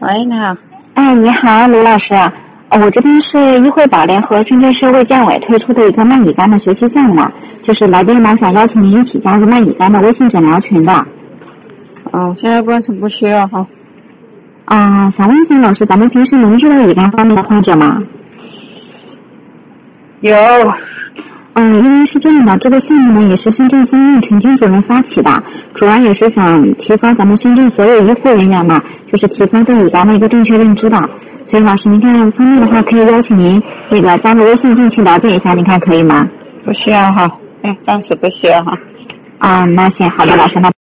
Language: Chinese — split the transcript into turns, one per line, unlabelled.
喂，你好。
哎，你好，卢老师。我这边是医惠保联和深圳市卫健委推出的一个慢乙肝的学习项目，就是来电呢想邀请您一起加入慢乙肝的微信诊疗群的。
现在暂时不需要哈。
想问一下老师，咱们平时能遇到乙肝方面的患者吗？
有。
因为是这样的，这个项目呢也是深圳方面陈军主任发起的，主要也是想提高咱们深圳所有医护人员嘛，就是提高对乙肝的一个正确认知的。所以老师，您看方面的话，可以邀请您加入微信进去了解一下，您看可以吗？
不需要哈，暂时不需要哈。
那行，好的，老师，那。